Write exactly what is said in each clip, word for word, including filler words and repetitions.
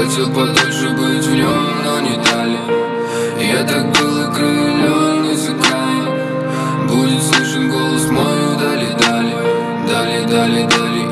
Хотел подольше быть в нем, но не дали. Я так был окрылен языками. Будет слышен голос мой вдали, дали, дали, дали, дали.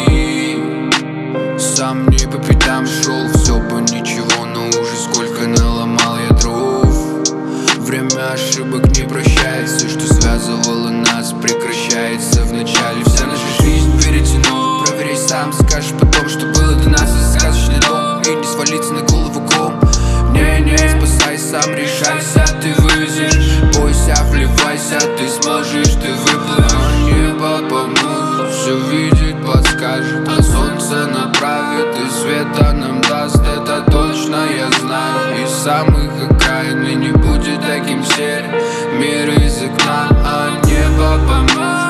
И сам не по пятам шел, все бы ничего, но уже сколько наломал я дров. Время ошибок не прощает, все, что связывало нас, прекращается в начале. Вся наша жизнь перетянула, проверяй сам, скажешь потом, что было до нас и сказочный дом. И не свалиться на голову ком. Не-не, спасай сам, решайся, ты вывезешь. Бойся, вливайся, ты сможешь, ты выплывешь. Небо поможет, все видеть подскажет, а солнце направит и света нам даст. Это точно я знаю, из самых окраин и не будет таким серым мир из окна, а небо поможет.